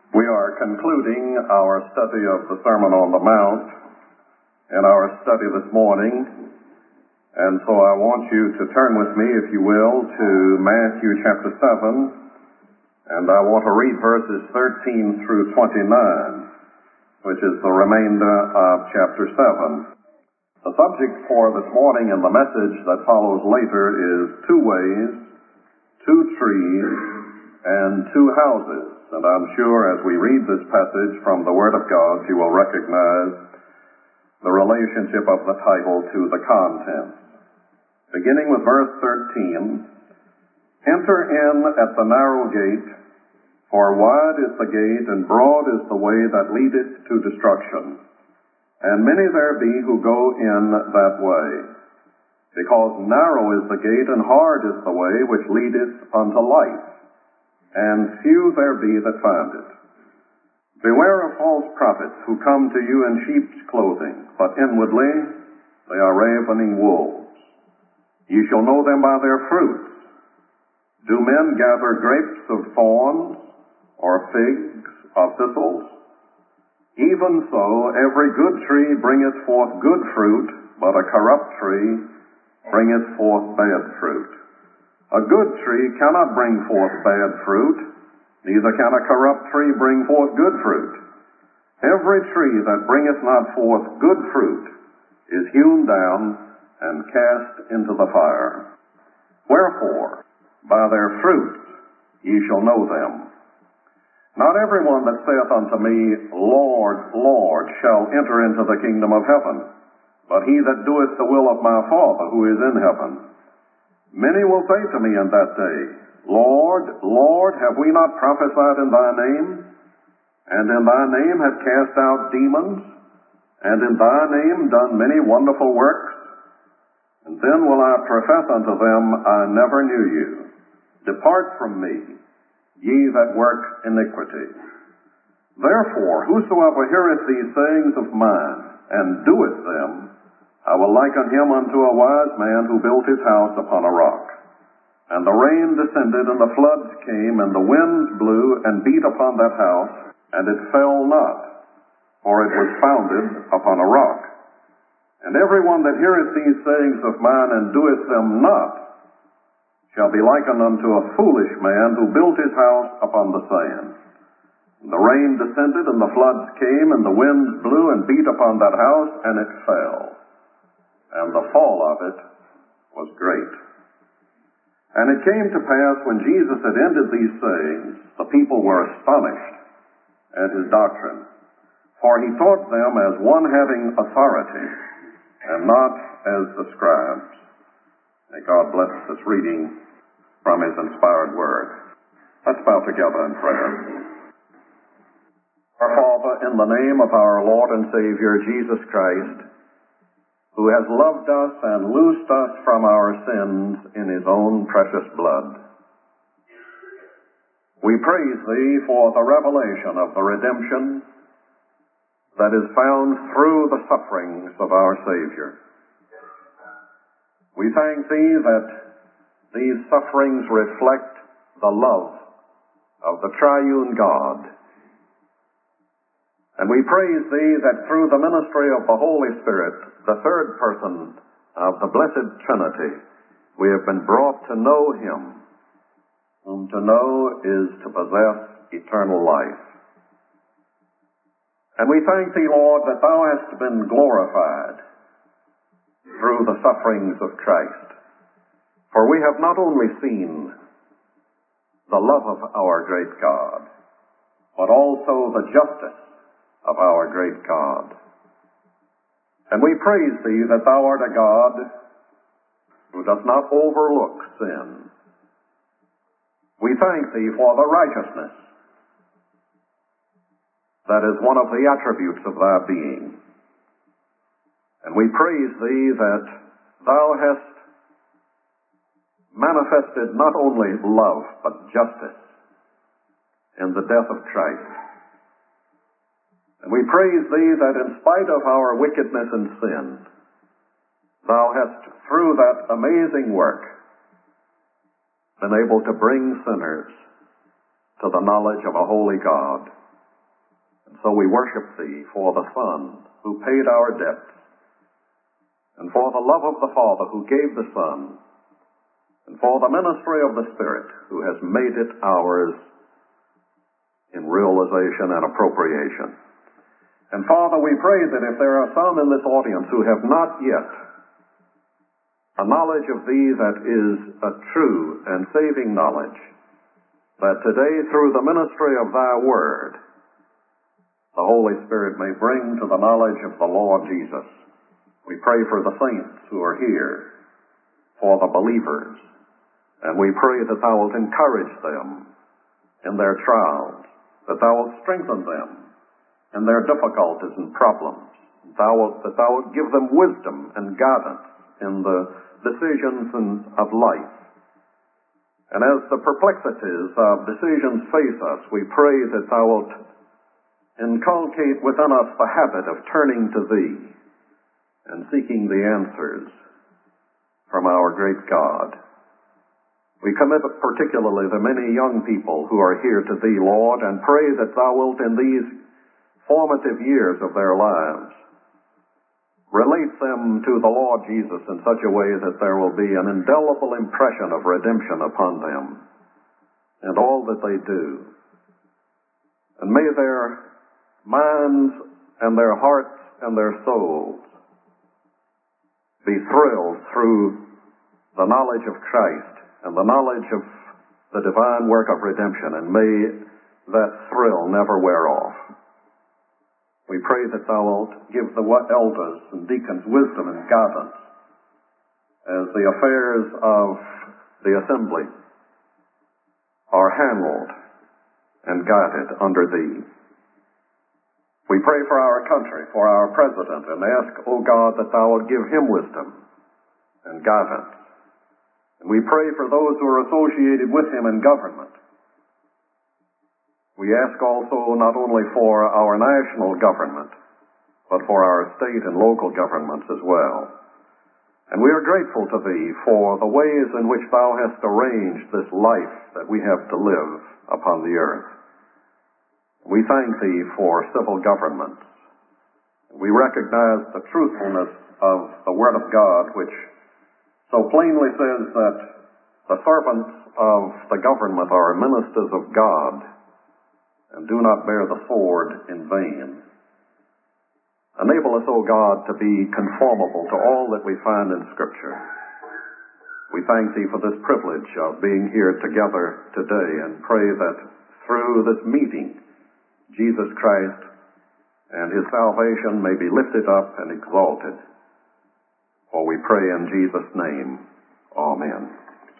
We are concluding our study of the Sermon on the Mount in our study this morning, and so I want you to turn with me, if you will, to Matthew chapter 7, and I want to read verses 13 through 29, which is the remainder of chapter 7. The subject for this morning and the message that follows later is two ways, two trees, and two houses. And I'm sure as we read this passage from the Word of God, you will recognize the relationship of the title to the content. Beginning with verse 13, "Enter in at the narrow gate, for wide is the gate and broad is the way that leadeth to destruction, and many there be who go in that way. Because narrow is the gate and hard is the way which leadeth unto life, and few there be that find it. Beware of false prophets who come to you in sheep's clothing, but inwardly they are ravening wolves. Ye shall know them by their fruits. Do men gather grapes of thorns, or figs of thistles? Even so, every good tree bringeth forth good fruit, but a corrupt tree bringeth forth bad fruit. A good tree cannot bring forth bad fruit, neither can a corrupt tree bring forth good fruit. Every tree that bringeth not forth good fruit is hewn down and cast into the fire. Wherefore, by their fruits ye shall know them. Not every one that saith unto me, Lord, Lord, shall enter into the kingdom of heaven, but he that doeth the will of my Father who is in heaven. Many will say to me in that day, Lord, Lord, have we not prophesied in thy name? And in thy name have cast out demons? And in thy name done many wonderful works? And then will I profess unto them, I never knew you. Depart from me, ye that work iniquity. Therefore, whosoever heareth these sayings of mine, and doeth them, I will liken him unto a wise man who built his house upon a rock. And the rain descended, and the floods came, and the winds blew, and beat upon that house, and it fell not, for it was founded upon a rock. And every one that heareth these sayings of mine, and doeth them not, shall be likened unto a foolish man who built his house upon the sand. And the rain descended, and the floods came, and the winds blew, and beat upon that house, and it fell. And the fall of it was great. And it came to pass, when Jesus had ended these sayings, the people were astonished at his doctrine. For he taught them as one having authority, and not as the scribes. May God bless this reading from his inspired word. Let's bow together in prayer. Our Father, in the name of our Lord and Savior, Jesus Christ, who has loved us and loosed us from our sins in his own precious blood, we praise thee for the revelation of the redemption that is found through the sufferings of our Savior. We thank thee that these sufferings reflect the love of the triune God. And we praise thee that through the ministry of the Holy Spirit, the third person of the Blessed Trinity, we have been brought to know him, whom to know is to possess eternal life. And we thank thee, Lord, that thou hast been glorified through the sufferings of Christ. For we have not only seen the love of our great God, but also the justice of our great God. And we praise thee that thou art a God who does not overlook sin. We thank thee for the righteousness that is one of the attributes of thy being. And we praise thee that thou hast manifested not only love, but justice in the death of Christ. And we praise thee that in spite of our wickedness and sin, thou hast, through that amazing work, been able to bring sinners to the knowledge of a holy God. And so we worship Thee for the Son who paid our debts, and for the love of the Father who gave the Son, and for the ministry of the Spirit who has made it ours in realization and appropriation. And Father, we pray that if there are some in this audience who have not yet a knowledge of Thee that is a true and saving knowledge, that today through the ministry of Thy Word, the Holy Spirit may bring to the knowledge of the Lord Jesus. We pray for the saints who are here, for the believers, and we pray that Thou wilt encourage them in their trials, that Thou wilt strengthen them in their difficulties and problems, that Thou wilt give them wisdom and guidance in the decisions of life. And as the perplexities of decisions face us, we pray that Thou wilt inculcate within us the habit of turning to Thee and seeking the answers from our great God. We commit particularly the many young people who are here to Thee, Lord, and pray that Thou wilt in these formative years of their lives relate them to the Lord Jesus in such a way that there will be an indelible impression of redemption upon them and all that they do. And may their minds and their hearts and their souls be thrilled through the knowledge of Christ and the knowledge of the divine work of redemption, and may that thrill never wear off. We pray that Thou wilt give the elders and deacons wisdom and guidance as the affairs of the assembly are handled and guided under Thee. We pray for our country, for our president, and ask, O God, that Thou wilt give him wisdom and guidance. And we pray for those who are associated with him in government. We ask also not only for our national government, but for our state and local governments as well. And we are grateful to Thee for the ways in which Thou hast arranged this life that we have to live upon the earth. We thank Thee for civil governments. We recognize the truthfulness of the Word of God, which so plainly says that the servants of the government are ministers of God and do not bear the sword in vain. Enable us, O God, to be conformable to all that we find in Scripture. We thank Thee for this privilege of being here together today, and pray that through this meeting, Jesus Christ and His salvation may be lifted up and exalted. For we pray in Jesus' name. Amen.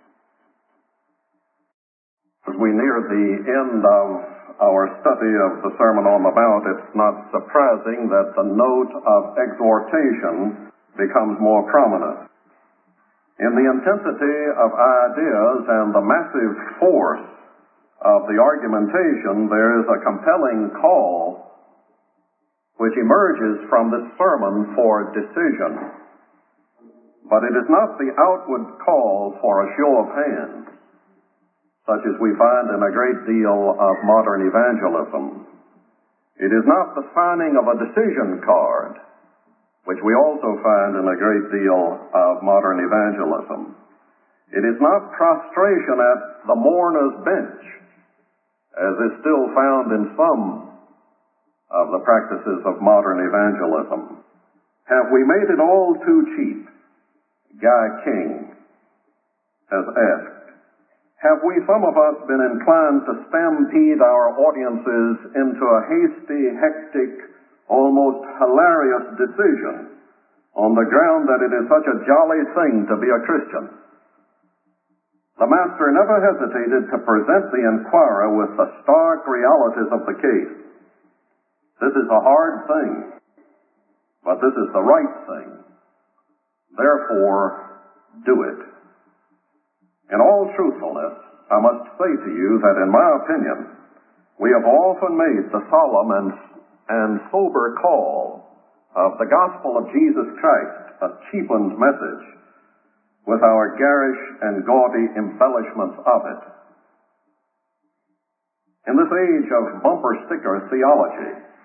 As we near the end of our study of the Sermon on the Mount, it's not surprising that the note of exhortation becomes more prominent. In the intensity of ideas and the massive force of the argumentation, there is a compelling call which emerges from this sermon for decision. But it is not the outward call for a show of hands, such as we find in a great deal of modern evangelism. It is not the signing of a decision card, which we also find in a great deal of modern evangelism. It is not prostration at the mourner's bench, as is still found in some of the practices of modern evangelism. Have we made it all too cheap? Guy King has asked. Have we, some of us, been inclined to stampede our audiences into a hasty, hectic, almost hilarious decision on the ground that it is such a jolly thing to be a Christian? The Master never hesitated to present the inquirer with the stark realities of the case. This is a hard thing, but this is the right thing. Therefore, do it. In all truthfulness, I must say to you that in my opinion, we have often made the solemn and sober call of the gospel of Jesus Christ a cheapened message with our garish and gaudy embellishments of it. In this age of bumper sticker theology,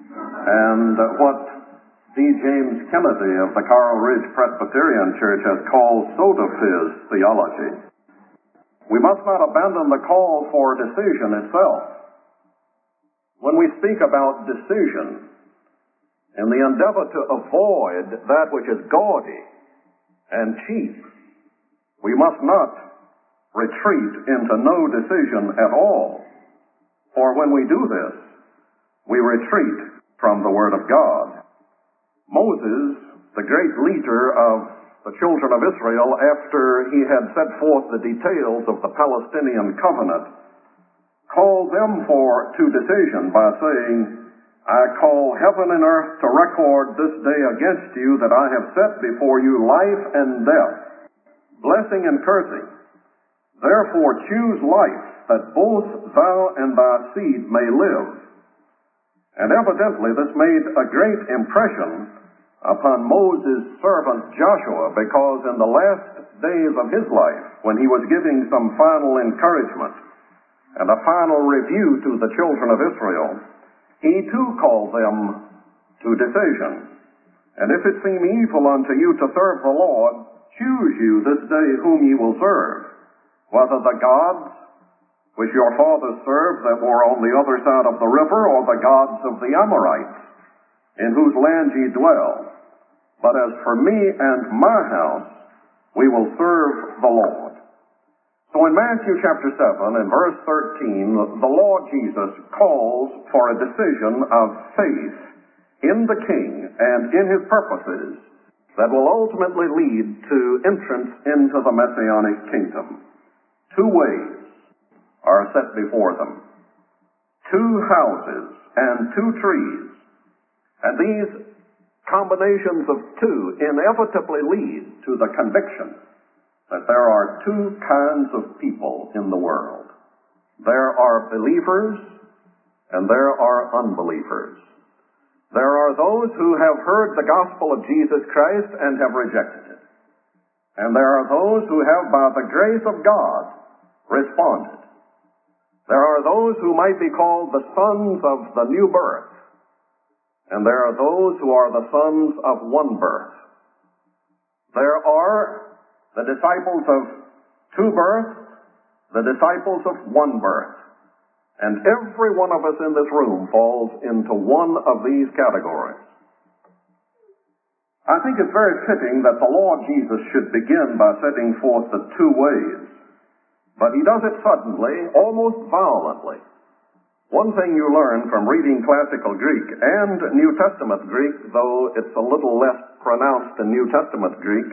and what D. James Kennedy of the Coral Ridge Presbyterian Church has called soda fizz theology. We must not abandon the call for decision itself. When we speak about decision, in the endeavor to avoid that which is gaudy and cheap, we must not retreat into no decision at all. For when we do this, we retreat from the Word of God. Moses, the great leader of the children of Israel, after he had set forth the details of the Palestinian covenant, called them to decision by saying, I call heaven and earth to record this day against you that I have set before you life and death, blessing and cursing. Therefore choose life, that both thou and thy seed may live. And evidently this made a great impression upon Moses' servant Joshua, because in the last days of his life, when he was giving some final encouragement and a final review to the children of Israel, he too called them to decision. And if it seem evil unto you to serve the Lord, choose you this day whom ye will serve, whether the gods which your fathers served that were on the other side of the river, or the gods of the Amorites, in whose land ye dwell. But as for me and my house, we will serve the Lord. So in Matthew chapter 7 and verse 13, the Lord Jesus calls for a decision of faith in the King and in his purposes that will ultimately lead to entrance into the Messianic kingdom. Two ways are set before them. Two houses and two trees. And these combinations of two inevitably lead to the conviction that there are two kinds of people in the world. There are believers and there are unbelievers. There are those who have heard the gospel of Jesus Christ and have rejected it. And there are those who have, by the grace of God, responded. There are those who might be called the sons of the new birth, and there are those who are the sons of one birth. There are the disciples of two births, the disciples of one birth, and every one of us in this room falls into one of these categories. I think it's very fitting that the Lord Jesus should begin by setting forth the two ways. But he does it suddenly, almost violently. One thing you learn from reading classical Greek and New Testament Greek, though it's a little less pronounced in New Testament Greek,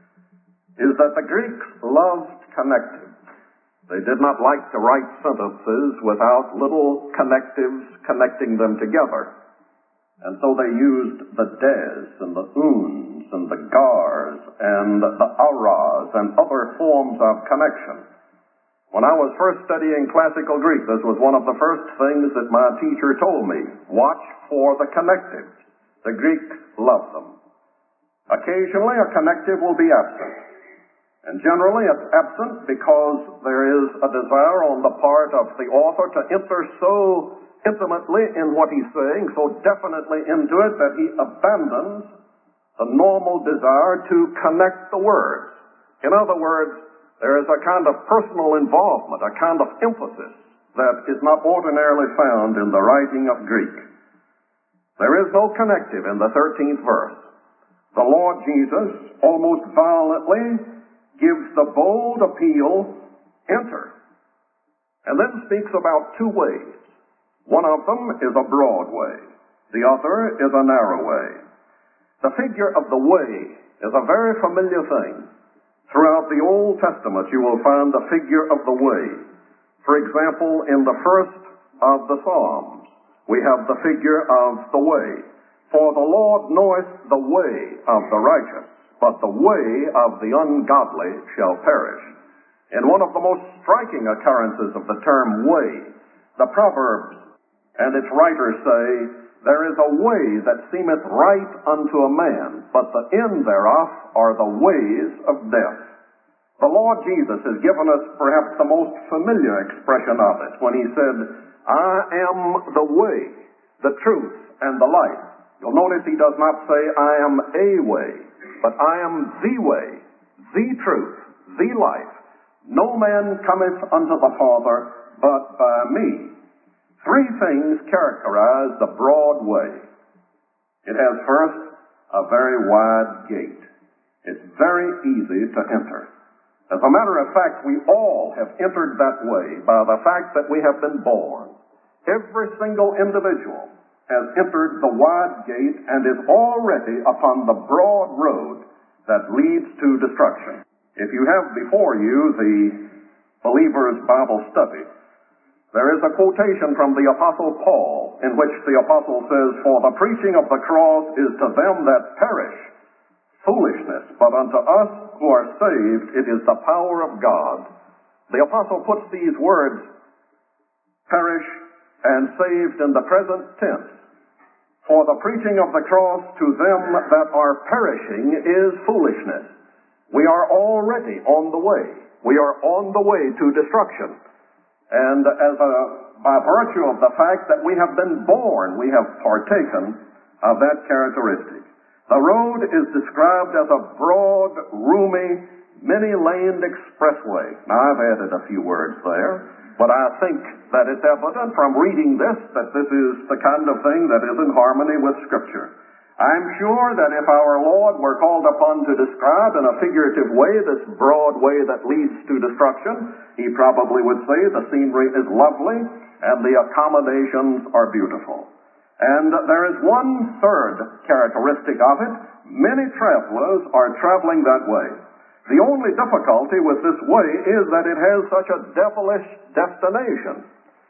is that the Greeks loved connectives. They did not like to write sentences without little connectives connecting them together. And so they used the des and the uns and the gars and the aras and other forms of connection. When I was first studying classical Greek, this was one of the first things that my teacher told me. Watch for the connectives. The Greeks love them. Occasionally a connective will be absent. And generally it's absent because there is a desire on the part of the author to enter so intimately in what he's saying, so definitely into it, that he abandons the normal desire to connect the words. In other words, there is a kind of personal involvement, a kind of emphasis that is not ordinarily found in the writing of Greek. There is no connective in the 13th verse. The Lord Jesus almost violently gives the bold appeal, enter, and then speaks about two ways. One of them is a broad way. The other is a narrow way. The figure of the way is a very familiar thing. Throughout the Old Testament, you will find the figure of the way. For example, in the first of the Psalms, we have the figure of the way. For the Lord knoweth the way of the righteous, but the way of the ungodly shall perish. In one of the most striking occurrences of the term way, the Proverbs and its writers say, there is a way that seemeth right unto a man, but the end thereof are the ways of death. The Lord Jesus has given us perhaps the most familiar expression of it when he said, I am the way, the truth, and the life. You'll notice he does not say, I am a way, but I am the way, the truth, the life. No man cometh unto the Father but by me. Three things characterize the broad way. It has first a very wide gate. It's very easy to enter. As a matter of fact, we all have entered that way by the fact that we have been born. Every single individual has entered the wide gate and is already upon the broad road that leads to destruction. If you have before you the Believer's Bible Study, there is a quotation from the Apostle Paul in which the Apostle says, For the preaching of the cross is to them that perish foolishness, but unto us who are saved it is the power of God. The Apostle puts these words, perish and saved, in the present tense. For the preaching of the cross to them that are perishing is foolishness. We are already on the way. We are on the way to destruction. And by virtue of the fact that we have been born, we have partaken of that characteristic. The road is described as a broad, roomy, many-laned expressway. Now, I've added a few words there, but I think that it's evident from reading this that this is the kind of thing that is in harmony with Scripture. I'm sure that if our Lord were called upon to describe in a figurative way this broad way that leads to destruction, he probably would say the scenery is lovely and the accommodations are beautiful. And there is one third characteristic of it. Many travelers are traveling that way. The only difficulty with this way is that it has such a devilish destination.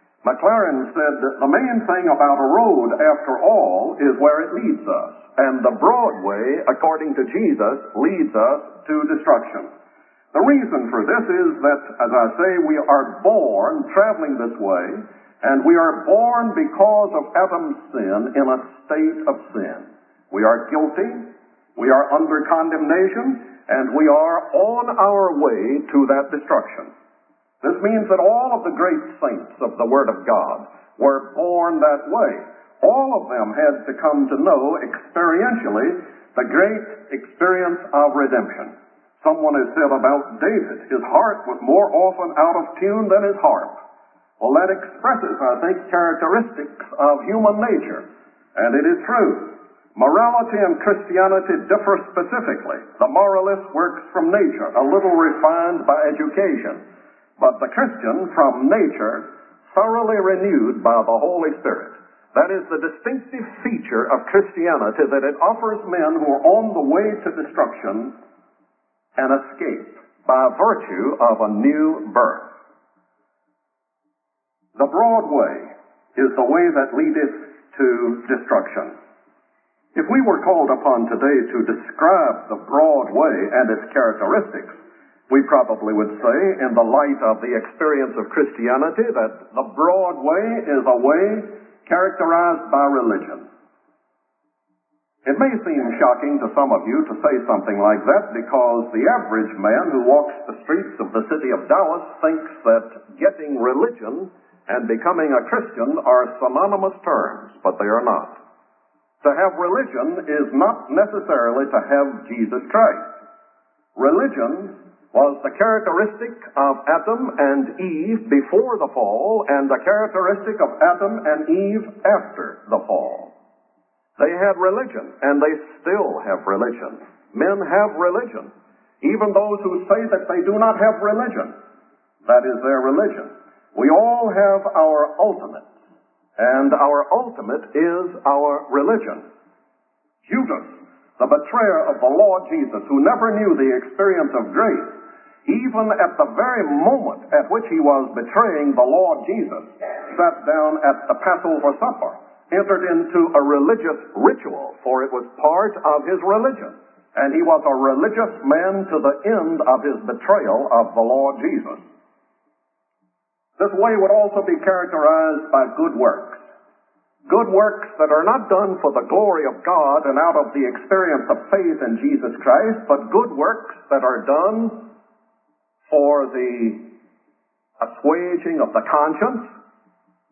McLaren said that the main thing about a road, after all, is where it leads us. And the broad way, according to Jesus, leads us to destruction. The reason for this is that, as I say, we are born traveling this way, and we are born because of Adam's sin in a state of sin. We are guilty, we are under condemnation, and we are on our way to that destruction. This means that all of the great saints of the Word of God were born that way. All of them had to come to know experientially the great experience of redemption. Someone has said about David, his heart was more often out of tune than his harp. Well, that expresses, I think, characteristics of human nature. And it is true. Morality and Christianity differ specifically. The moralist works from nature, a little refined by education. But the Christian, from nature, thoroughly renewed by the Holy Spirit. That is the distinctive feature of Christianity, that it offers men who are on the way to destruction an escape by virtue of a new birth. The broad way is the way that leadeth to destruction. If we were called upon today to describe the broad way and its characteristics, we probably would say, in the light of the experience of Christianity, that the broad way is a way characterized by religion. It may seem shocking to some of you to say something like that, because the average man who walks the streets of the city of Dallas thinks that getting religion and becoming a Christian are synonymous terms, but they are not. To have religion is not necessarily to have Jesus Christ. Religion was the characteristic of Adam and Eve before the fall, and the characteristic of Adam and Eve after the fall. They had religion, and they still have religion. Men have religion. Even those who say that they do not have religion, that is their religion. We all have our ultimate, and our ultimate is our religion. Judas, the betrayer of the Lord Jesus, who never knew the experience of grace, even at the very moment at which he was betraying the Lord Jesus, sat down at the Passover supper, entered into a religious ritual, for it was part of his religion. And he was a religious man to the end of his betrayal of the Lord Jesus. This way would also be characterized by good works. Good works that are not done for the glory of God and out of the experience of faith in Jesus Christ, but good works that are done for the assuaging of the conscience,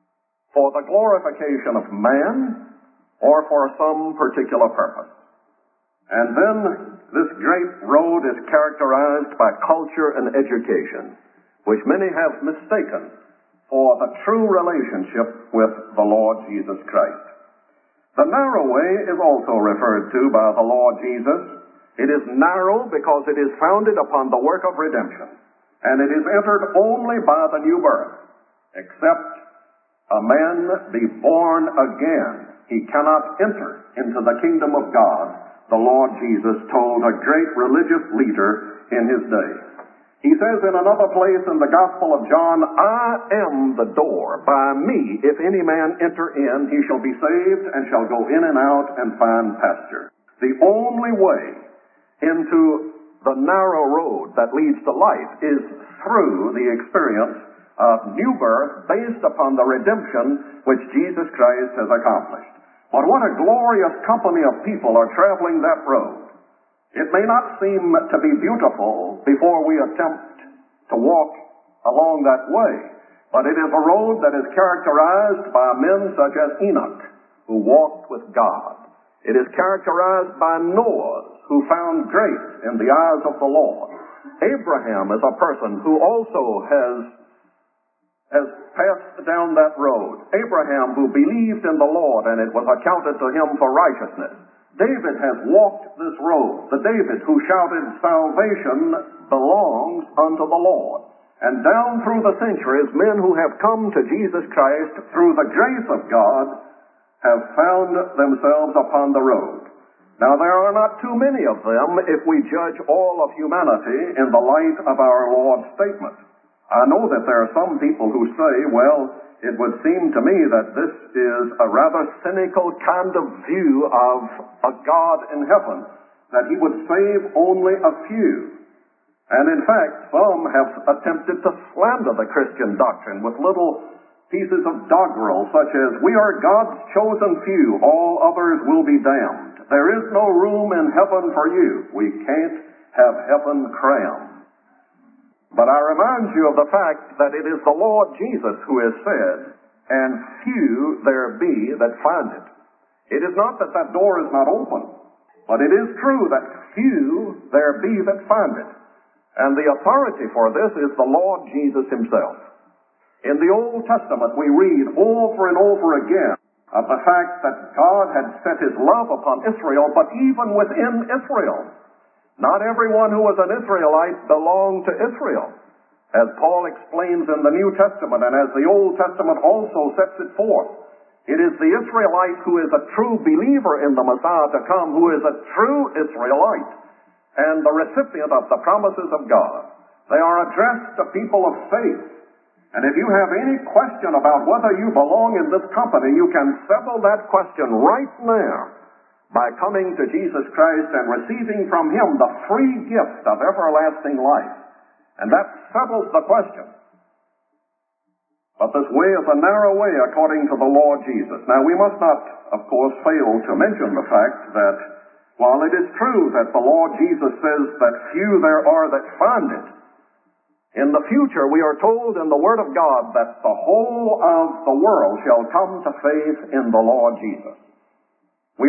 for the glorification of man or for some particular purpose. And then this great road is characterized by culture and education, which many have mistaken for the true relationship with the Lord Jesus Christ. The narrow way is also referred to by the Lord Jesus. It is narrow because it is founded upon the work of redemption, and it is entered only by the new birth. Except a man be born again, he cannot enter into the kingdom of God, the Lord Jesus told a great religious leader in his day. He says in another place in the Gospel of John, I am the door. By me, if any man enter in, he shall be saved and shall go in and out and find pasture. The only way into the narrow road that leads to life is through the experience of new birth based upon the redemption which Jesus Christ has accomplished. But what a glorious company of people are traveling that road. It may not seem to be beautiful before we attempt to walk along that way, but it is a road that is characterized by men such as Enoch, who walked with God. It is characterized by Noah, who found grace in the eyes of the Lord. Abraham is a person who also has passed down that road. Abraham, who believed in the Lord, and it was accounted to him for righteousness. David has walked this road, the David who shouted, salvation belongs unto the Lord. And down through the centuries, men who have come to Jesus Christ through the grace of God have found themselves upon the road. Now, there are not too many of them if we judge all of humanity in the light of our Lord's statement. I know that there are some people who say, well, it would seem to me that this is a rather cynical kind of view of a God in heaven, that he would save only a few. And in fact, some have attempted to slander the Christian doctrine with little pieces of doggerel, such as, we are God's chosen few, all others will be damned. There is no room in heaven for you. We can't have heaven crammed. But I remind you of the fact that it is the Lord Jesus who has said, and few there be that find it. It is not that that door is not open, but it is true that few there be that find it. And the authority for this is the Lord Jesus himself. In the Old Testament, we read over and over again of the fact that God had set his love upon Israel, but even within Israel, not everyone who was an Israelite belonged to Israel. As Paul explains in the New Testament, and as the Old Testament also sets it forth, it is the Israelite who is a true believer in the Messiah to come, who is a true Israelite, and the recipient of the promises of God. They are addressed to people of faith. And if you have any question about whether you belong in this company, you can settle that question right now by coming to Jesus Christ and receiving from him the free gift of everlasting life. And that settles the question. But this way is a narrow way according to the Lord Jesus. Now, we must not, of course, fail to mention the fact that while it is true that the Lord Jesus says that few there are that find it, in the future we are told in the Word of God that the whole of the world shall come to faith in the Lord Jesus. We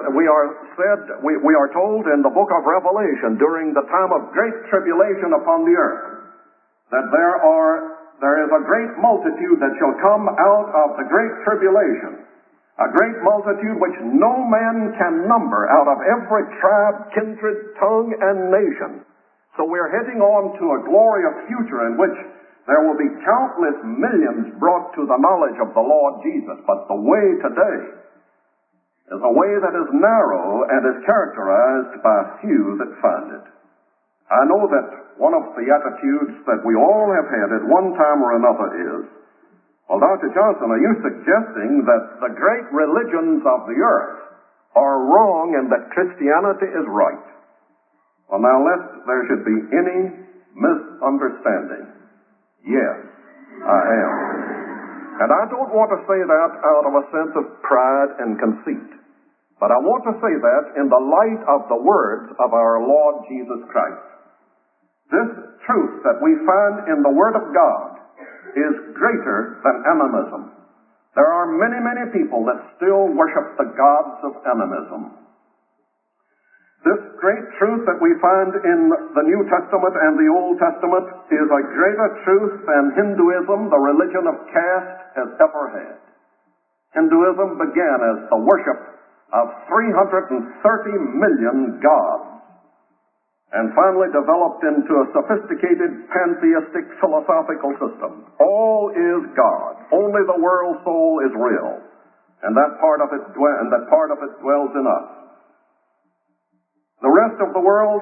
are told in the book of Revelation during the time of great tribulation upon the earth that there is a great multitude that shall come out of the great tribulation, a great multitude which no man can number, out of every tribe, kindred, tongue, and nation. So we're heading on to a glorious future in which there will be countless millions brought to the knowledge of the Lord Jesus. But the way today is a way that is narrow and is characterized by few that find it. I know that one of the attitudes that we all have had at one time or another is, well, Dr. Johnson, are you suggesting that the great religions of the earth are wrong and that Christianity is right? Well, now, lest there should be any misunderstanding, yes, I am. And I don't want to say that out of a sense of pride and conceit, but I want to say that in the light of the words of our Lord Jesus Christ. This truth that we find in the Word of God is greater than animism. There are many, many people that still worship the gods of animism. This great truth that we find in the New Testament and the Old Testament is a greater truth than Hinduism, the religion of caste, has ever had. Hinduism began as the worship of 330 million gods and finally developed into a sophisticated pantheistic philosophical system. All is God. Only the world soul is real, and that part of it dwells in us. The rest of the world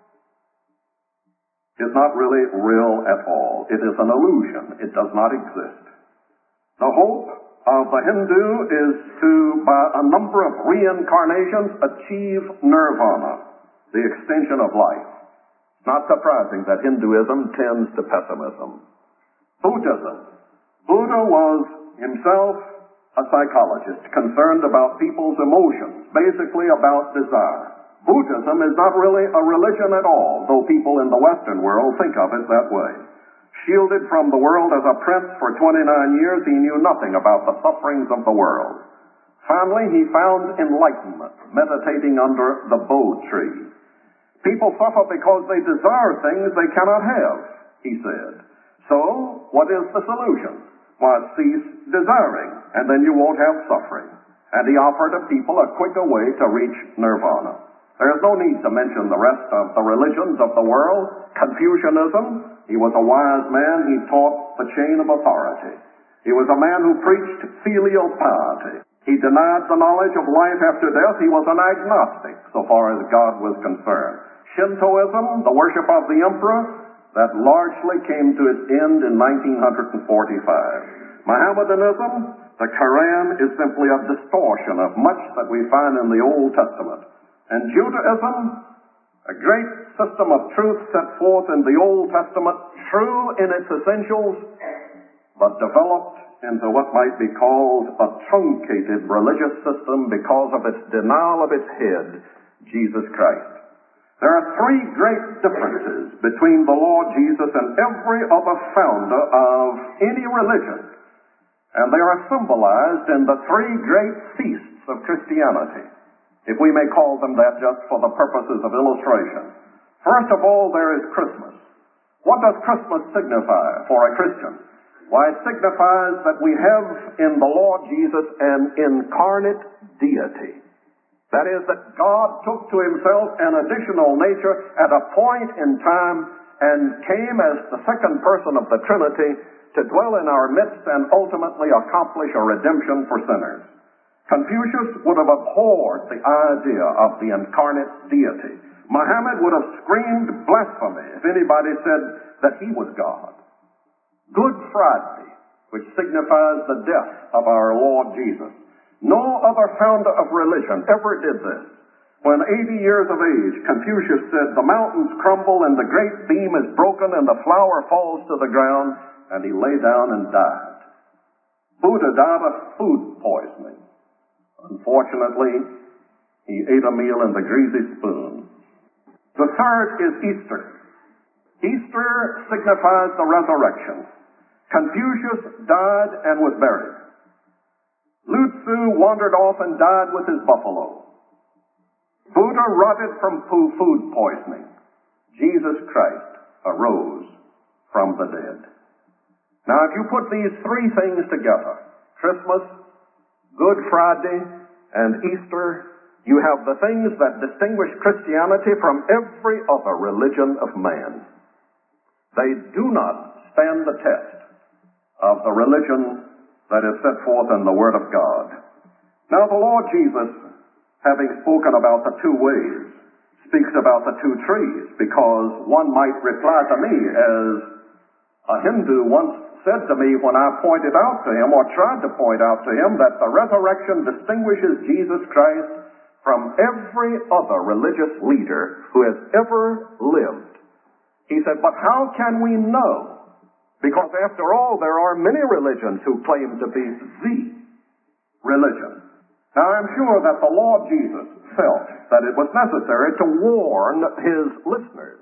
is not really real at all. It is an illusion. It does not exist. The hope of the Hindu is to, by a number of reincarnations, achieve nirvana, the extinction of life. It's not surprising that Hinduism tends to pessimism. Buddhism. Buddha was himself a psychologist concerned about people's emotions, basically about desire. Buddhism is not really a religion at all, though people in the Western world think of it that way. Shielded from the world as a prince for 29 years, he knew nothing about the sufferings of the world. Finally, he found enlightenment, meditating under the Bodhi tree. People suffer because they desire things they cannot have, he said. So, what is the solution? Why, cease desiring, and then you won't have suffering. And he offered a people a quicker way to reach nirvana. There is no need to mention the rest of the religions of the world. Confucianism, he was a wise man. He taught the chain of authority. He was a man who preached filial piety. He denied the knowledge of life after death. He was an agnostic so far as God was concerned. Shintoism, the worship of the emperor, that largely came to its end in 1945. Mohammedanism, the Quran is simply a distortion of much that we find in the Old Testament. And Judaism, a great system of truth set forth in the Old Testament, true in its essentials, but developed into what might be called a truncated religious system because of its denial of its head, Jesus Christ. There are three great differences between the Lord Jesus and every other founder of any religion, and they are symbolized in the three great feasts of Christianity, if we may call them that just for the purposes of illustration. First of all, there is Christmas. What does Christmas signify for a Christian? Why, it signifies that we have in the Lord Jesus an incarnate deity. That is, that God took to himself an additional nature at a point in time and came as the second person of the Trinity to dwell in our midst and ultimately accomplish a redemption for sinners. Confucius would have abhorred the idea of the incarnate deity. Muhammad would have screamed blasphemy if anybody said that he was God. Good Friday, which signifies the death of our Lord Jesus. No other founder of religion ever did this. When 80 years of age, Confucius said, the mountains crumble and the great beam is broken and the flower falls to the ground, and he lay down and died. Buddha died of food poisoning. Unfortunately, he ate a meal in the greasy spoon. The third is Easter. Easter signifies the resurrection. Confucius died and was buried. Lu Tzu wandered off and died with his buffalo. Buddha rotted from food poisoning. Jesus Christ arose from the dead. Now, if you put these three things together, Christmas, Good Friday, and Easter, you have the things that distinguish Christianity from every other religion of man. They do not stand the test of the religion that is set forth in the Word of God. Now, the Lord Jesus, having spoken about the two ways, speaks about the two trees, because one might reply to me, as a Hindu once said to me when I pointed out to him, or tried to point out to him, that the resurrection distinguishes Jesus Christ from every other religious leader who has ever lived. He said, but how can we know? Because after all, there are many religions who claim to be the religion. Now, I'm sure that the Lord Jesus felt that it was necessary to warn his listeners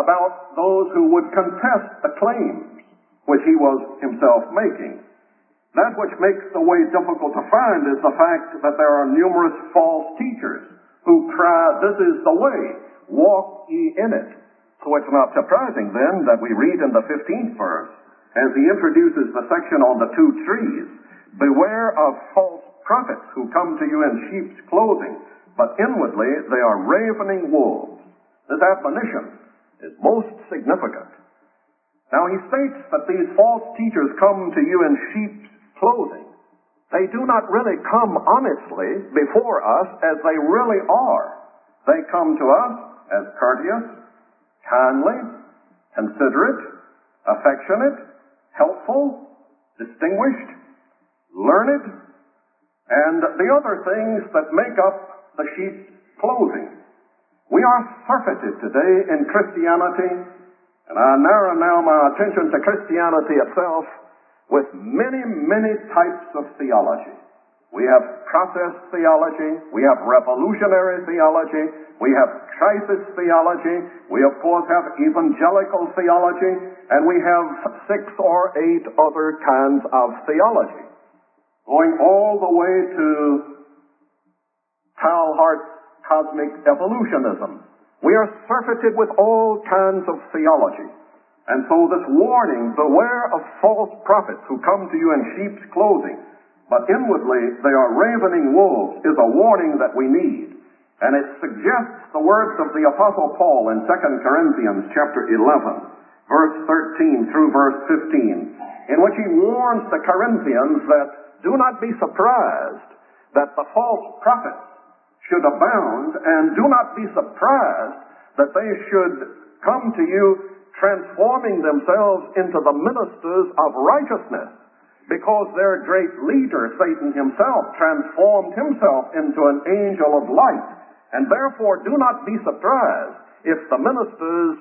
about those who would contest the claims which he was himself making. That which makes the way difficult to find is the fact that there are numerous false teachers who cry, "This is the way, walk ye in it." So it's not surprising then that we read in the 15th verse, as he introduces the section on the two trees, "Beware of false prophets who come to you in sheep's clothing, but inwardly they are ravening wolves." This admonition is most significant. Now he states that these false teachers come to you in sheep's clothing. They do not really come honestly before us as they really are. They come to us as courteous, kindly, considerate, affectionate, helpful, distinguished, learned, and the other things that make up the sheep's clothing. We are surfeited today in Christianity, and I narrow now my attention to Christianity itself, with many, many types of theology. We have process theology, we have revolutionary theology, we have crisis theology, we of course have evangelical theology, and we have 6 or 8 other kinds of theology, going all the way to Teilhart's cosmic evolutionism. We are surfeited with all kinds of theology. And so this warning, "Beware of false prophets who come to you in sheep's clothing, but inwardly they are ravening wolves," is a warning that we need. And it suggests the words of the Apostle Paul in 2 Corinthians chapter 11, verse 13 through verse 15, in which he warns the Corinthians that do not be surprised that the false prophets should abound, and do not be surprised that they should come to you transforming themselves into the ministers of righteousness, because their great leader, Satan himself, transformed himself into an angel of light. And therefore do not be surprised if the ministers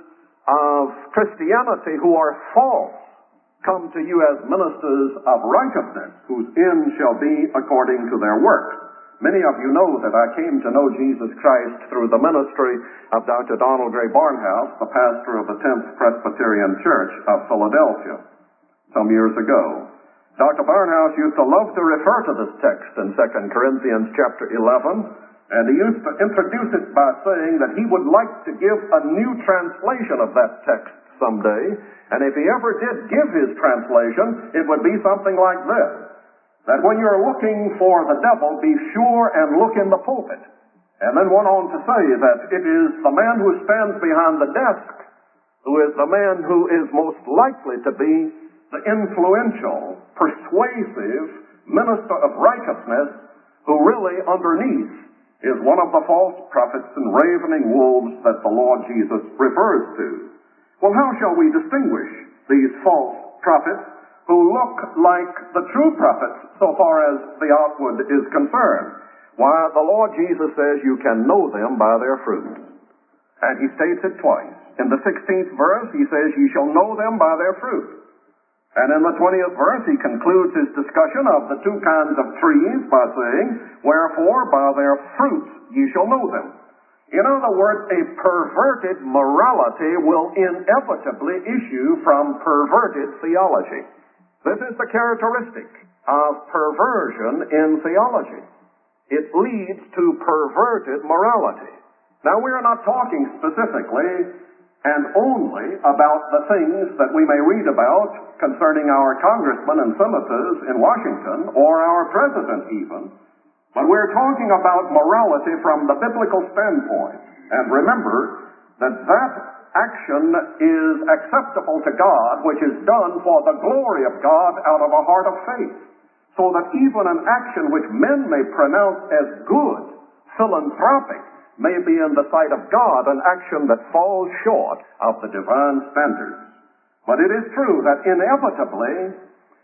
of Christianity who are false come to you as ministers of righteousness, whose end shall be according to their works. Many of you know that I came to know Jesus Christ through the ministry of Dr. Donald Gray Barnhouse, the pastor of the 10th Presbyterian Church of Philadelphia, some years ago. Dr. Barnhouse used to love to refer to this text in 2 Corinthians chapter 11, and he used to introduce it by saying that he would like to give a new translation of that text someday, and if he ever did give his translation, it would be something like this: that when you're looking for the devil, be sure and look in the pulpit. And then went on to say that it is the man who stands behind the desk who is the man who is most likely to be the influential, persuasive minister of righteousness, who really underneath is one of the false prophets and ravening wolves that the Lord Jesus refers to. Well, how shall we distinguish these false prophets who look like the true prophets so far as the outward is concerned? Why, the Lord Jesus says you can know them by their fruit. And he states it twice. In the 16th verse, he says, "Ye shall know them by their fruit." And in the 20th verse, he concludes his discussion of the 2 kinds of trees by saying, "Wherefore by their fruits ye shall know them." In other words, a perverted morality will inevitably issue from perverted theology. This is the characteristic of perversion in theology. It leads to perverted morality. Now, we are not talking specifically and only about the things that we may read about concerning our congressmen and senators in Washington, or our president even, but we're talking about morality from the biblical standpoint. And remember that action is acceptable to God, which is done for the glory of God out of a heart of faith, so that even an action which men may pronounce as good, philanthropic, may be in the sight of God an action that falls short of the divine standards. But it is true that inevitably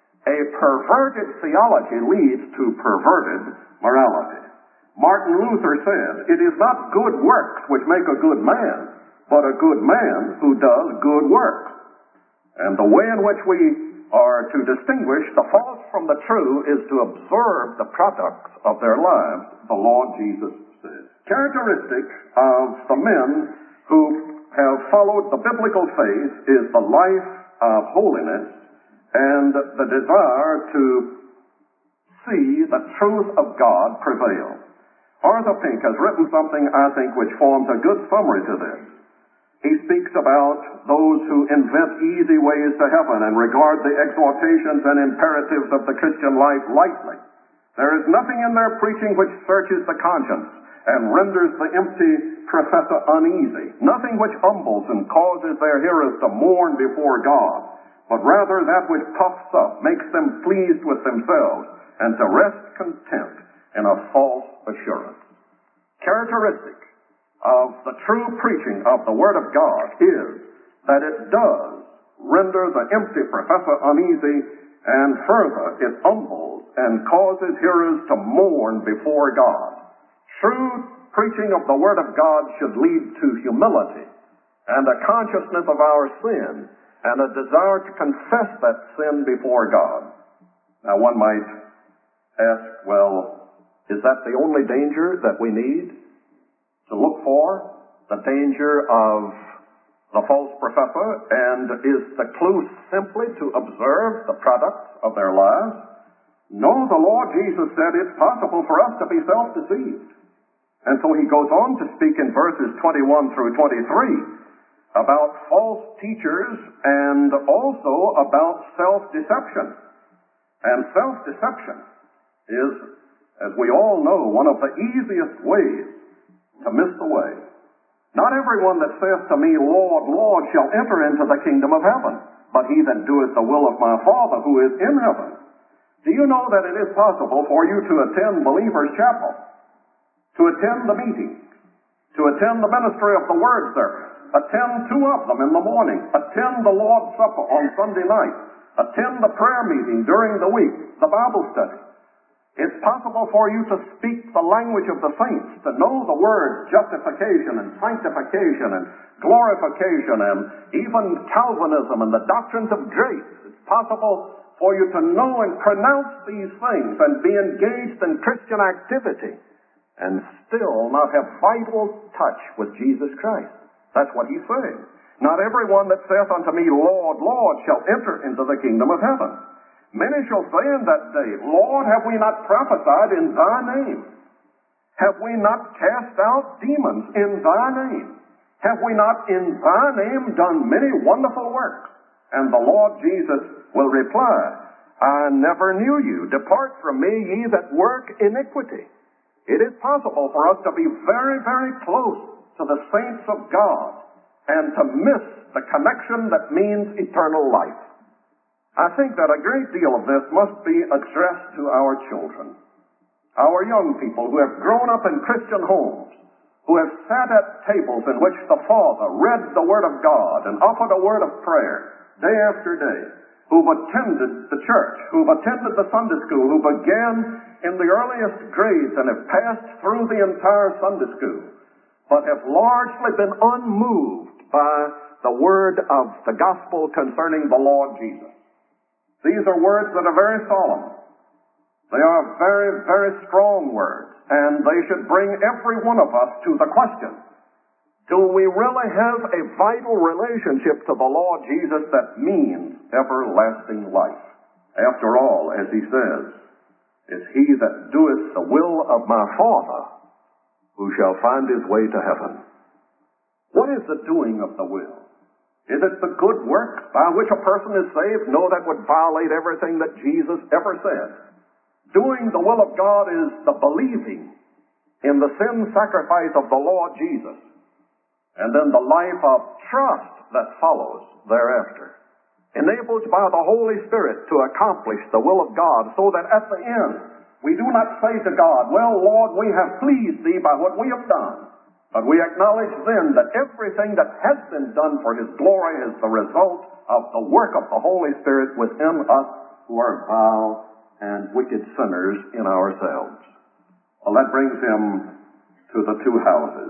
a perverted theology leads to perverted morality. Martin Luther said, "It is not good works which make a good man, but a good man who does good works." And the way in which we are to distinguish the false from the true is to observe the products of their lives, the Lord Jesus says. Characteristic of the men who have followed the biblical faith is the life of holiness and the desire to see the truth of God prevail. Arthur Pink has written something, I think, which forms a good summary to this. He speaks about those who invent easy ways to heaven and regard the exhortations and imperatives of the Christian life lightly. There is nothing in their preaching which searches the conscience and renders the empty professor uneasy, nothing which humbles and causes their hearers to mourn before God, but rather that which puffs up, makes them pleased with themselves, and to rest content in a false assurance. Characteristic of the true preaching of the Word of God is that it does render the empty professor uneasy, and further, it humbles and causes hearers to mourn before God. True preaching of the Word of God should lead to humility and a consciousness of our sin and a desire to confess that sin before God. Now, one might ask, well, is that the only danger that we need to look for? The danger of the false professor, and is the clue simply to observe the products of their lives? No, the Lord Jesus said it's possible for us to be self-deceived. And so he goes on to speak in verses 21 through 23 about false teachers and also about self-deception. And self-deception is, as we all know, one of the easiest ways to miss the way. Not everyone that saith to me, Lord, Lord, shall enter into the kingdom of heaven, but he that doeth the will of my Father who is in heaven. Do you know that it is possible for you to attend Believer's Chapel, to attend the meetings, to attend the ministry of the Word service, attend 2 of them in the morning, attend the Lord's Supper on Sunday night, attend the prayer meeting during the week, the Bible study? It's possible for you to speak the language of the saints, to know the words justification and sanctification and glorification and even Calvinism and the doctrines of grace. It's possible for you to know and pronounce these things and be engaged in Christian activity and still not have vital touch with Jesus Christ. That's what he's saying. Not everyone that saith unto me, Lord, Lord, shall enter into the kingdom of heaven. Many shall say in that day, Lord, have we not prophesied in thy name? Have we not cast out demons in thy name? Have we not in thy name done many wonderful works? And the Lord Jesus will reply, I never knew you. Depart from me, ye that work iniquity. It is possible for us to be very, very close to the saints of God and to miss the connection that means eternal life. I think that a great deal of this must be addressed to our children, our young people who have grown up in Christian homes, who have sat at tables in which the Father read the Word of God and offered a word of prayer day after day, who've attended the church, who've attended the Sunday school, who began in the earliest grades and have passed through the entire Sunday school, but have largely been unmoved by the word of the gospel concerning the Lord Jesus. These are words that are very solemn. They are very, very strong words, and they should bring every one of us to the question, do we really have a vital relationship to the Lord Jesus that means everlasting life? After all, as he says, it's he that doeth the will of my Father who shall find his way to heaven. What is the doing of the will? Is it the good works by which a person is saved? No, that would violate everything that Jesus ever said. Doing the will of God is the believing in the sin sacrifice of the Lord Jesus, and then the life of trust that follows thereafter, enabled by the Holy Spirit to accomplish the will of God, so that at the end we do not say to God, well, Lord, we have pleased thee by what we have done. But we acknowledge then that everything that has been done for his glory is the result of the work of the Holy Spirit within us who are vile and wicked sinners in ourselves. Well, that brings him to the 2 houses.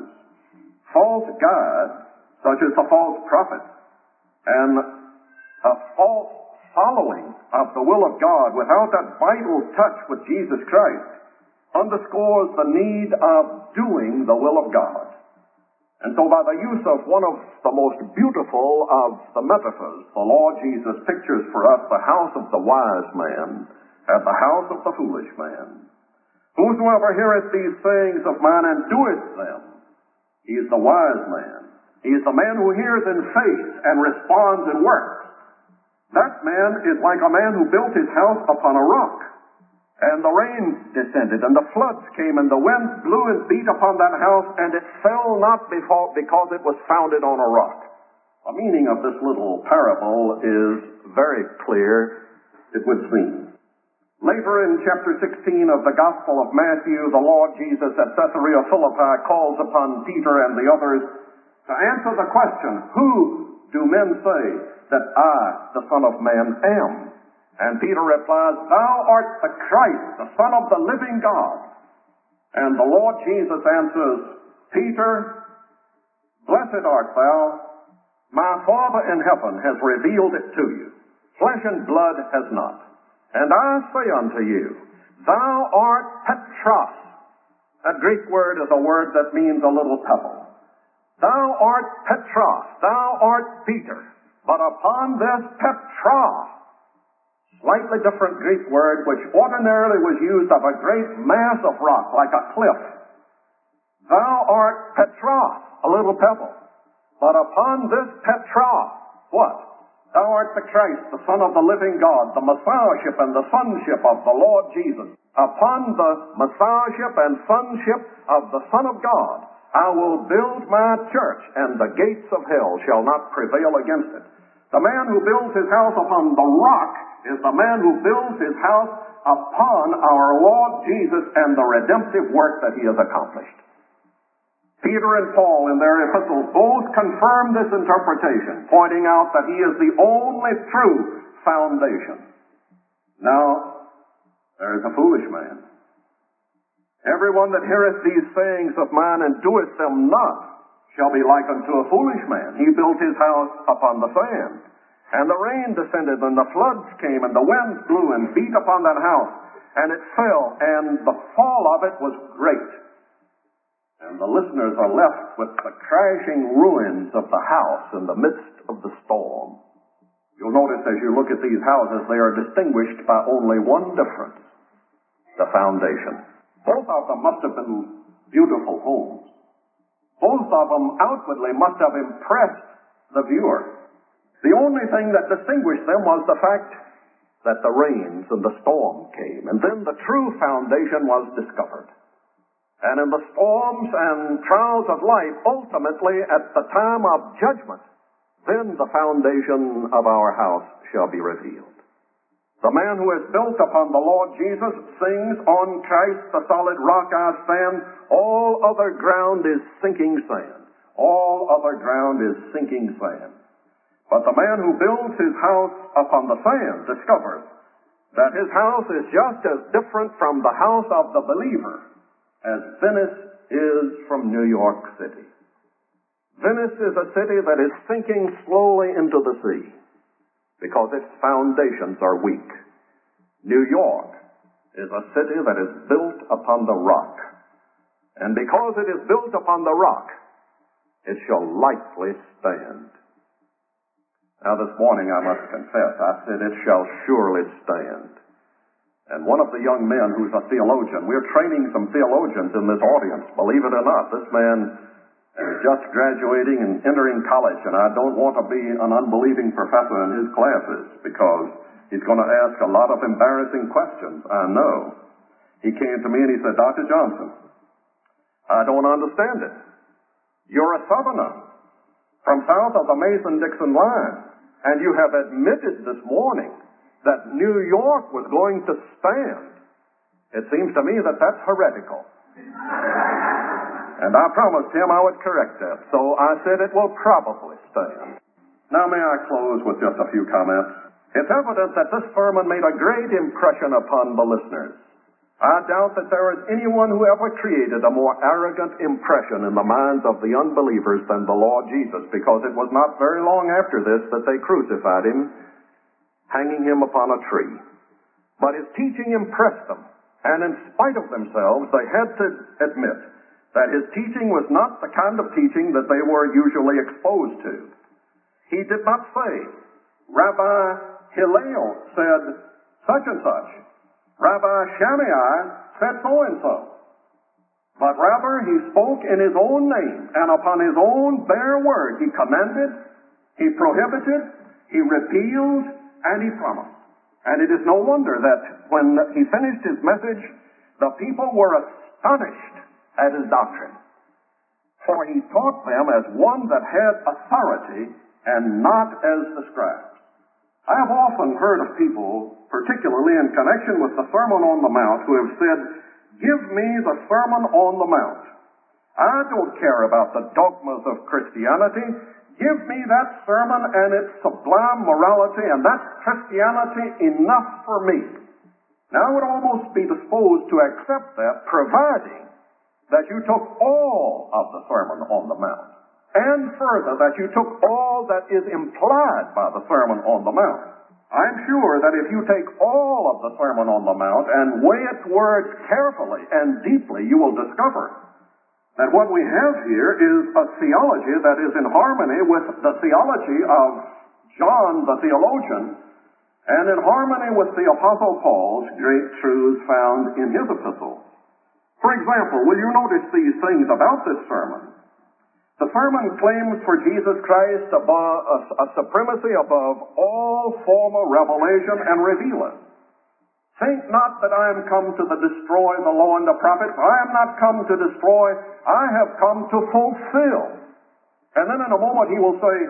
False gods, such as the false prophet, and a false following of the will of God without that vital touch with Jesus Christ underscores the need of doing the will of God. And so by the use of one of the most beautiful of the metaphors, the Lord Jesus pictures for us the house of the wise man at the house of the foolish man. Whosoever heareth these sayings of mine and doeth them, he is the wise man. He is the man who hears in faith and responds in works. That man is like a man who built his house upon a rock. And the rain descended, and the floods came, and the wind blew and beat upon that house, and it fell not because it was founded on a rock. The meaning of this little parable is very clear, it would seem. Later in chapter 16 of the Gospel of Matthew, the Lord Jesus at Caesarea Philippi calls upon Peter and the others to answer the question, who do men say that I, the Son of Man, am? And Peter replies, thou art the Christ, the Son of the living God. And the Lord Jesus answers, Peter, blessed art thou. My Father in heaven has revealed it to you. Flesh and blood has not. And I say unto you, thou art Petros. That Greek word is a word that means a little pebble. Thou art Petros, thou art Peter. But upon this Petros, slightly different Greek word, which ordinarily was used of a great mass of rock, like a cliff. Thou art Petros, a little pebble. But upon this Petros, what? Thou art the Christ, the Son of the living God, the Messiahship and the Sonship of the Lord Jesus. Upon the Messiahship and Sonship of the Son of God, I will build my church, and the gates of hell shall not prevail against it. The man who builds his house upon the rock is the man who builds his house upon our Lord Jesus and the redemptive work that he has accomplished. Peter and Paul in their epistles both confirm this interpretation, pointing out that he is the only true foundation. Now, there is a foolish man. Everyone that heareth these sayings of mine and doeth them not shall be like unto a foolish man. He built his house upon the sand. And the rain descended, and the floods came, and the winds blew and beat upon that house. And it fell, and the fall of it was great. And the listeners are left with the crashing ruins of the house in the midst of the storm. You'll notice as you look at these houses, they are distinguished by only one difference: the foundation. Both of them must have been beautiful homes. Both of them outwardly must have impressed the viewer. The only thing that distinguished them was the fact that the rains and the storm came, and then the true foundation was discovered. And in the storms and trials of life, ultimately at the time of judgment, then the foundation of our house shall be revealed. The man who is built upon the Lord Jesus sings, on Christ the solid rock I stand, all other ground is sinking sand. All other ground is sinking sand. But the man who builds his house upon the sand discovers that his house is just as different from the house of the believer as Venice is from New York City. Venice is a city that is sinking slowly into the sea because its foundations are weak. New York is a city that is built upon the rock. And because it is built upon the rock, it shall likely stand. Now this morning I must confess, I said it shall surely stand. And one of the young men who's a theologian, we're training some theologians in this audience, believe it or not. This man is just graduating and entering college, and I don't want to be an unbelieving professor in his classes because he's going to ask a lot of embarrassing questions, I know. He came to me and he said, Dr. Johnson, I don't understand it. You're a Southerner from south of the Mason-Dixon line, and you have admitted this morning that New York was going to stand. It seems to me that that's heretical. And I promised him I would correct that, so I said it will probably stand. Now may I close with just a few comments? It's evident that this sermon made a great impression upon the listeners. I doubt that there is anyone who ever created a more arrogant impression in the minds of the unbelievers than the Lord Jesus, because it was not very long after this that they crucified him, hanging him upon a tree. But his teaching impressed them, and in spite of themselves, they had to admit that his teaching was not the kind of teaching that they were usually exposed to. He did not say, Rabbi Hillel said such and such. Rabbi Shammai said so-and-so. But rather he spoke in his own name, and upon his own bare word he commanded, he prohibited, he repealed, and he promised. And it is no wonder that when he finished his message, the people were astonished at his doctrine. For he taught them as one that had authority and not as the scribes. I have often heard of people, particularly in connection with the Sermon on the Mount, who have said, "Give me the Sermon on the Mount. I don't care about the dogmas of Christianity. Give me that sermon and its sublime morality, and that's Christianity enough for me." Now, I would almost be disposed to accept that, providing that you took all of the Sermon on the Mount, and further, that you took all that is implied by the Sermon on the Mount. I'm sure that if you take all of the Sermon on the Mount and weigh its words carefully and deeply, you will discover that what we have here is a theology that is in harmony with the theology of John the theologian, and in harmony with the Apostle Paul's great truths found in his epistles. For example, will you notice these things about this sermon? The sermon claims for Jesus Christ a supremacy above all former revelation and revealing. Think not that I am come to destroy the law and the prophets. I am not come to destroy. I have come to fulfill. And then in a moment he will say,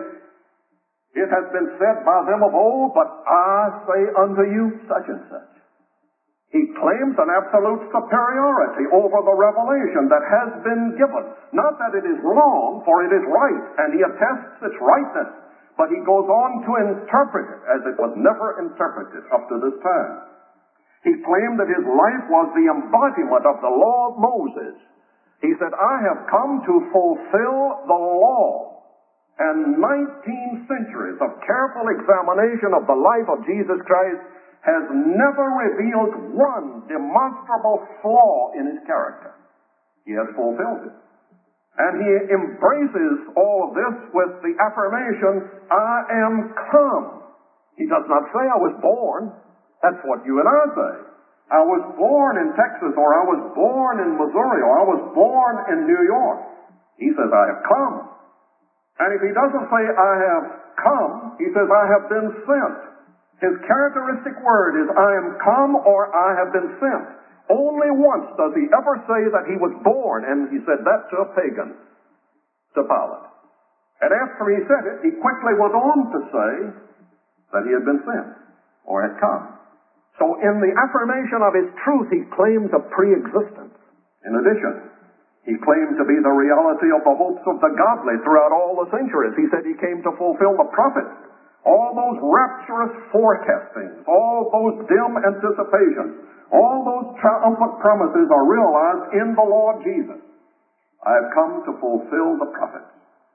"It has been said by them of old, but I say unto you such and such." He claims an absolute superiority over the revelation that has been given. Not that it is wrong, for it is right, and he attests its rightness. But he goes on to interpret it as it was never interpreted up to this time. He claimed that his life was the embodiment of the law of Moses. He said, "I have come to fulfill the law." And 19 centuries of careful examination of the life of Jesus Christ has never revealed one demonstrable flaw in his character. He has fulfilled it. And he embraces all of this with the affirmation, "I am come." He does not say, "I was born." That's what you and I say. "I was born in Texas," or "I was born in Missouri," or "I was born in New York." He says, "I have come." And if he doesn't say, "I have come," he says, "I have been sent." His characteristic word is, "I am come," or "I have been sent." Only once does he ever say that he was born, and he said that to a pagan, to Pilate. And after he said it, he quickly went on to say that he had been sent, or had come. So in the affirmation of his truth, he claims a pre-existence. In addition, he claimed to be the reality of the hopes of the godly throughout all the centuries. He said he came to fulfill the prophets. All those rapturous forecastings, all those dim anticipations, all those triumphant promises are realized in the Lord Jesus. "I have come to fulfill the prophets."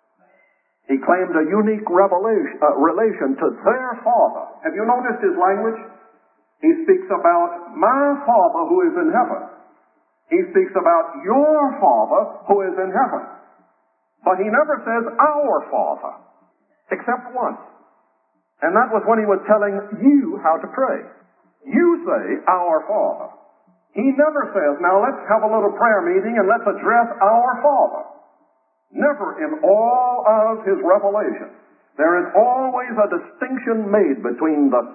He claimed a unique relation to their Father. Have you noticed his language? He speaks about "my Father who is in heaven." He speaks about "your Father who is in heaven." But he never says "our Father," except once. And that was when he was telling you how to pray. You say, "Our Father." He never says, "Now let's have a little prayer meeting and let's address our Father." Never in all of his revelation. There is always a distinction made between the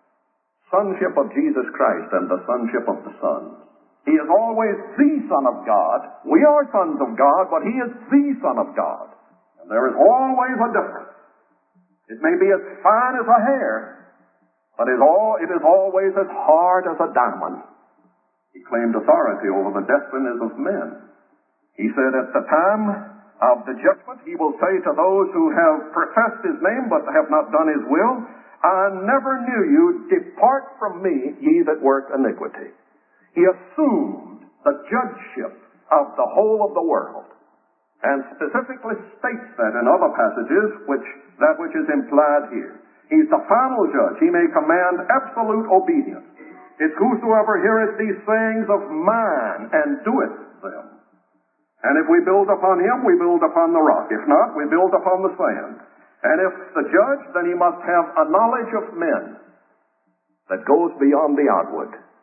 sonship of Jesus Christ and the sonship of the Son. He is always the Son of God. We are sons of God, but he is the Son of God. And there is always a difference. It may be as fine as a hair, but it is always as hard as a diamond. He claimed authority over the destinies of men. He said at the time of the judgment, he will say to those who have professed his name but have not done his will, "I never knew you. Depart from me, ye that work iniquity." He assumed the judgeship of the whole of the world, and specifically states that in other passages, that which is implied here. He's the final judge. He may command absolute obedience. It's whosoever heareth these sayings of mine and doeth them. And if we build upon him, we build upon the rock. If not, we build upon the sand. And if the judge, then he must have a knowledge of men that goes beyond the outward.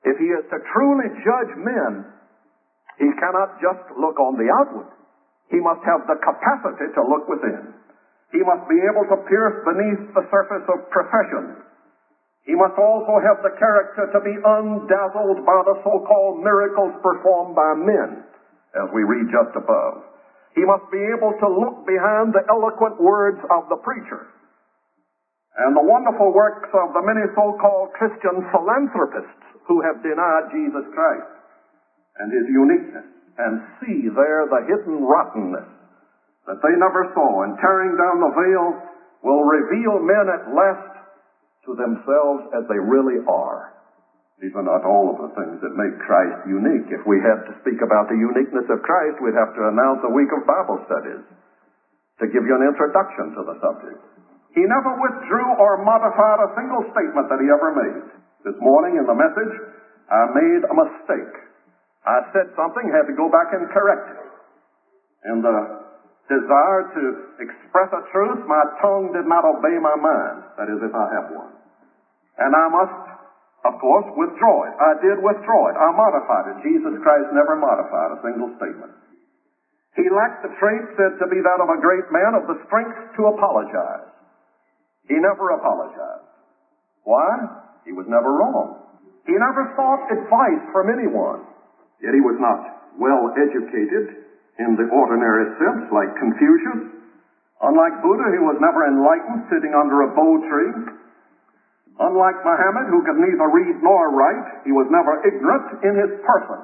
If he is to truly judge men, he cannot just look on the outward. He must have the capacity to look within. He must be able to pierce beneath the surface of profession. He must also have the character to be undazzled by the so-called miracles performed by men, as we read just above. He must be able to look behind the eloquent words of the preacher and the wonderful works of the many so-called Christian philanthropists who have denied Jesus Christ and his uniqueness, and see there the hidden rottenness that they never saw, and tearing down the veil will reveal men at last to themselves as they really are. These are not all of the things that make Christ unique. If we had to speak about the uniqueness of Christ, we'd have to announce a week of Bible studies to give you an introduction to the subject. He never withdrew or modified a single statement that he ever made. This morning in the message, I made a mistake. I said something, had to go back and correct it. In the desire to express a truth, my tongue did not obey my mind. That is, if I have one. And I must, of course, withdraw it. I did withdraw it. I modified it. Jesus Christ never modified a single statement. He lacked the trait said to be that of a great man, of the strength to apologize. He never apologized. Why? He was never wrong. He never sought advice from anyone. Yet he was not well educated in the ordinary sense, like Confucius. Unlike Buddha, he was never enlightened sitting under a bow tree. Unlike Muhammad, who could neither read nor write, he was never ignorant in his person.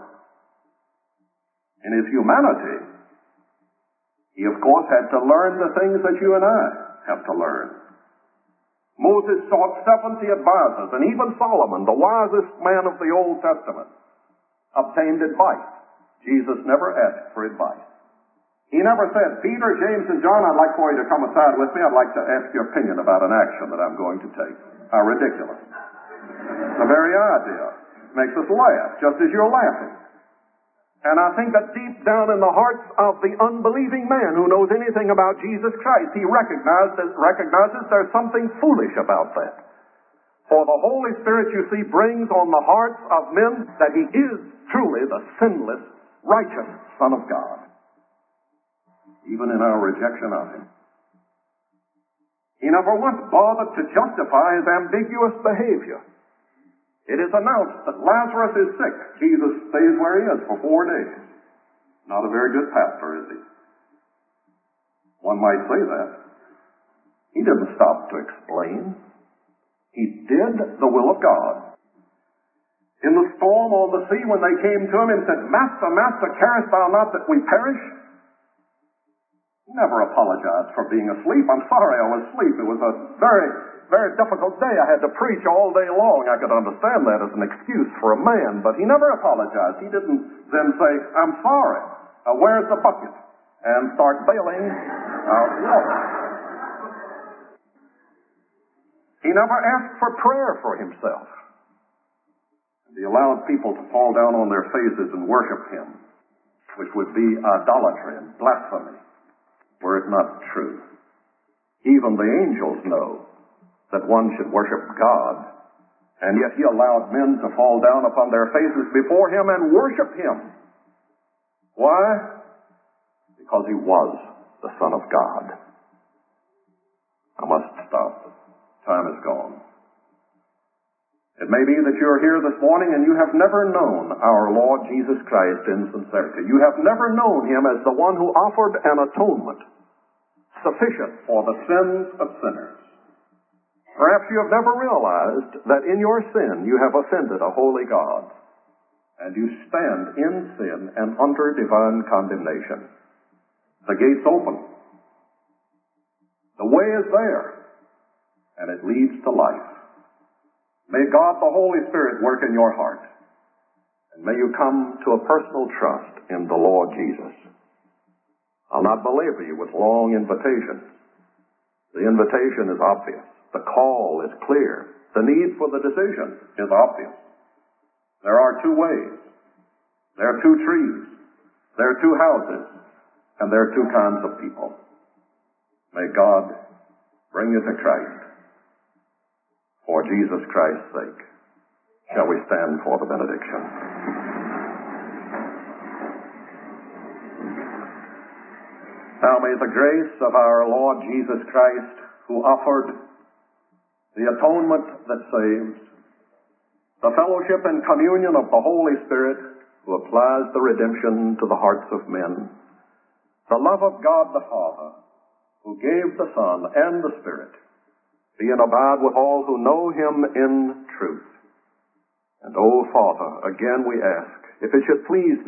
In his humanity, he of course had to learn the things that you and I have to learn. Moses sought 70 advisors, and even Solomon, the wisest man of the Old Testament, obtained advice. Jesus never asked for advice. He never said, Peter, James, and John, I'd like for you to come aside with me. I'd like to ask your opinion about an action that I'm going to take. How ridiculous. The very idea makes us laugh, just as you're laughing. And I think that deep down in the hearts of the unbelieving man who knows anything about Jesus Christ, he recognizes there's something foolish about that. For the Holy Spirit, you see, brings on the hearts of men that he is truly the sinless, righteous Son of God, even in our rejection of him. He never once bothered to justify his ambiguous behavior. It is announced that Lazarus is sick. Jesus stays where he is for 4 days. Not a very good pastor, is he? One might say that. He didn't stop to explain. He did the will of God. In the storm on the sea, when they came to him and said, Master, Master, carest thou not that we perish? He never apologized for being asleep. I'm sorry I was asleep. It was a very, very difficult day. I had to preach all day long. I could understand that as an excuse for a man, but he never apologized. He didn't then say, I'm sorry. Where's the bucket? And start bailing out water. He never asked for prayer for himself. He allowed people to fall down on their faces and worship him, which would be idolatry and blasphemy, were it not true. Even the angels know that one should worship God, and yet he allowed men to fall down upon their faces before him and worship him. Why? Because he was the Son of God. I must stop. Time is gone. It may be that you're here this morning and you have never known our Lord Jesus Christ in sincerity. You have never known him as the one who offered an atonement sufficient for the sins of sinners. Perhaps you have never realized that in your sin you have offended a holy God, and you stand in sin and under divine condemnation. The gate's open. The way is there, and it leads to life. May God the Holy Spirit work in your heart, and may you come to a personal trust in the Lord Jesus. I'll not belabor you with long invitations. The invitation is obvious. The call is clear. The need for the decision is obvious. There are 2 ways. There are 2 trees. There are 2 houses. And there are 2 kinds of people. May God bring you to Christ for Jesus Christ's sake. Shall we stand for the benediction? Now may the grace of our Lord Jesus Christ, who offered the atonement that saves, the fellowship and communion of the Holy Spirit, who applies the redemption to the hearts of men, the love of God the Father, who gave the Son and the Spirit, be and abide with all who know him in truth. And, O Father, again we ask, if it should please